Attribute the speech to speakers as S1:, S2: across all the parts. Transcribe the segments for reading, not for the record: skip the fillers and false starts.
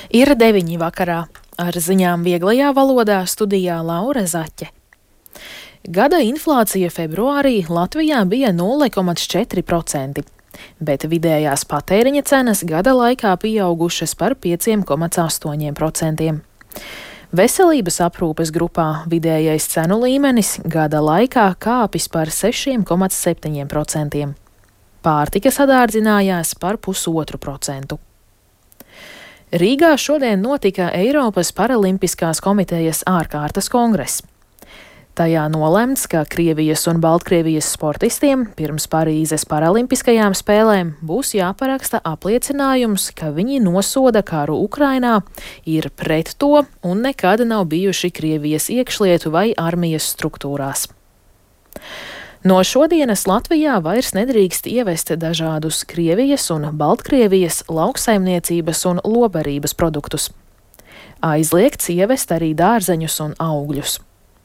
S1: Ir 9 vakarā. Ar ziņām vieglajā valodā studijā Laura Zaķe. Gada inflācija februārī Latvijā bija 0,4%, bet vidējās patēriņa cenas gada laikā pieaugušas par 5,8%. Veselības aprūpes grupā vidējais cenu līmenis gada laikā kāpis par 6,7%. Pārtika sadārdzinājās par 0,5%. Rīgā šodien notika Eiropas Paralimpiskās komitejas ārkārtas kongress. Tajā nolemts, ka Krievijas un Baltkrievijas sportistiem pirms Parīzes paralimpiskajām spēlēm būs jāparaksta apliecinājums, ka viņi nosoda karu Ukrainā, ir pret to un nekad nav bijuši Krievijas iekšlietu vai armijas struktūrās. No šodienas Latvijā vairs nedrīkst ievest dažādus Krievijas un Baltkrievijas lauksaimniecības un lobarības produktus. Aizliegts ievest arī dārzeņus un augļus.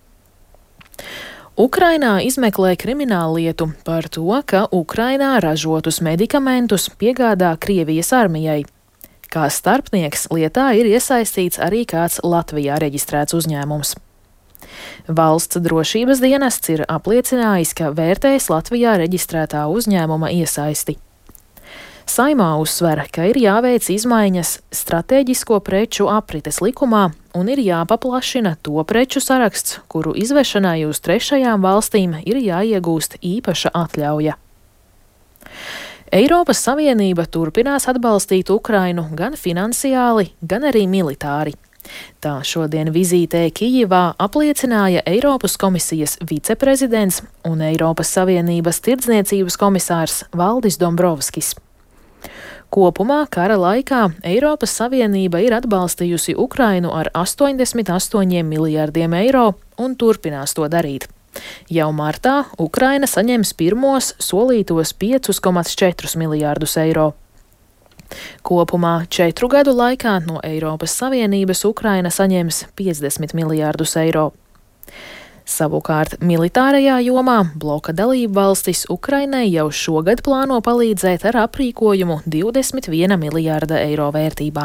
S1: Ukrainā izmeklē krimināllietu par to, ka Ukrainā ražotus medikamentus piegādā Krievijas armijai. Kā starpnieks lietā ir iesaistīts arī kāds Latvijā reģistrēts uzņēmums. Valsts drošības dienests ir apliecinājis, ka vērtēs Latvijā reģistrētā uzņēmuma iesaisti. Saimā uzsver, ka ir jāveic izmaiņas stratēģisko preču aprites likumā un ir jāpaplašina to preču saraksts, kuru izvešanai uz trešajām valstīm ir jāiegūst īpaša atļauja. Eiropas Savienība turpinās atbalstīt Ukrainu gan finansiāli, gan arī militāri. Tā šodien vizītē Kijivā apliecināja Eiropas komisijas viceprezidents un Eiropas Savienības tirdzniecības komisārs Valdis Dombrovskis. Kopumā kara laikā Eiropas Savienība ir atbalstījusi Ukrainu ar 88 miljardiem eiro un turpinās to darīt. Jau martā Ukraina saņems pirmos solītos 5,4 miljārdus eiro. Kopumā 4 gadu laikā no Eiropas Savienības Ukraina saņems 50 miljārdus eiro. Savukārt militārajā jomā bloka dalību valstis Ukrainai jau šogad plāno palīdzēt ar aprīkojumu 21 miljārda eiro vērtībā.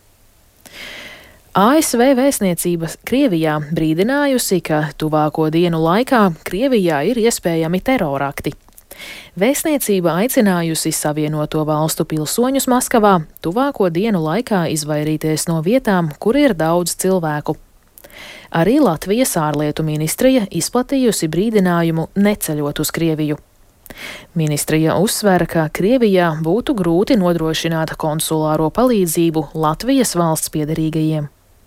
S1: ASV vēstniecība Krievijā brīdinājusi, ka tuvāko dienu laikā Krievijā ir iespējami terorakti. Vēstniecība aicinājusi Savienoto valstu pilsoņus Maskavā tuvāko dienu laikā izvairīties no vietām, kur ir daudz cilvēku. Arī Latvijas ārlietu ministrija izplatījusi brīdinājumu neceļot uz Krieviju. Ministrija uzsver, ka Krievijā būtu grūti nodrošināt konsulāro palīdzību Latvijas valsts piederīgajiem.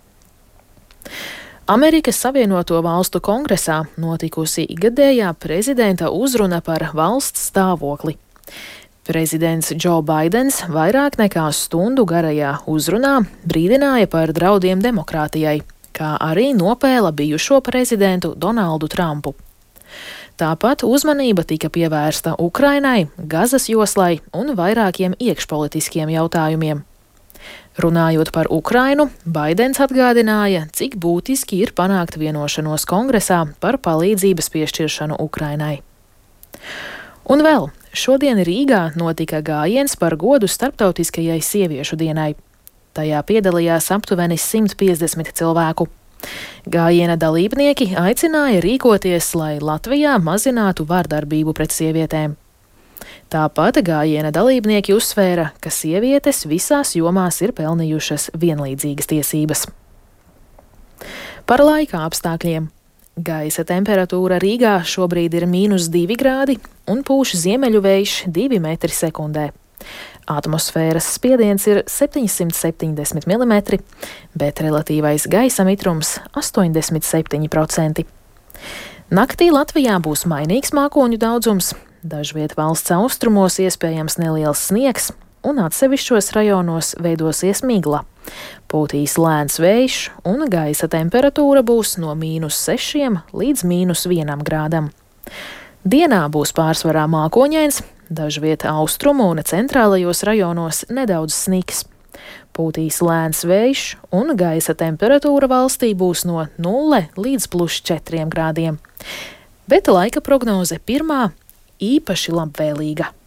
S1: Amerikas Savienoto valstu kongresā notikusi ikgadējā prezidenta uzruna par valsts stāvokli. Prezidents Džo Baidens vairāk nekā stundu garajā uzrunā brīdināja par draudiem demokrātijai, kā arī nopēla bijušo prezidentu Donaldu Trumpu. Tāpat uzmanība tika pievērsta Ukrainai, Gazas joslai un vairākiem iekšpolitiskiem jautājumiem. Runājot par Ukrainu, Baidens atgādināja, cik būtiski ir panākt vienošanos kongresā par palīdzības piešķiršanu Ukrainai. Un vēl, šodien Rīgā notika gājiens par godu Starptautiskajai sieviešu dienai. Tajā piedalījās aptuveni 150 cilvēku. Gājiena dalībnieki aicināja rīkoties, lai Latvijā mazinātu vardarbību pret sievietēm. Tāpat gājiena dalībnieki uzsvēra, ka sievietes visās jomās ir pelnījušas vienlīdzīgas tiesības. Par laika apstākļiem. Gaisa temperatūra Rīgā šobrīd ir -2 grādi un pūš ziemeļu vējš 2 metri sekundē. Atmosfēras spiediens ir 770 mm, bet relatīvais gaisa mitrums 87%. Naktī Latvijā būs mainīgs mākoņu daudzums. Dažviet valsts austrumos iespējams neliels sniegs un atsevišķos rajonos veidosies migla. Pūtīs lēns vējš un gaisa temperatūra būs no -6 līdz -1 grādam. Dienā būs pārsvarā mākoņains, dažviet austrumu un centrālajos rajonos nedaudz sniks. Pūtīs lēns vējš un gaisa temperatūra valstī būs no 0 līdz +4 grādiem. Bet laika prognoze pirmā īpaši labvēlīga.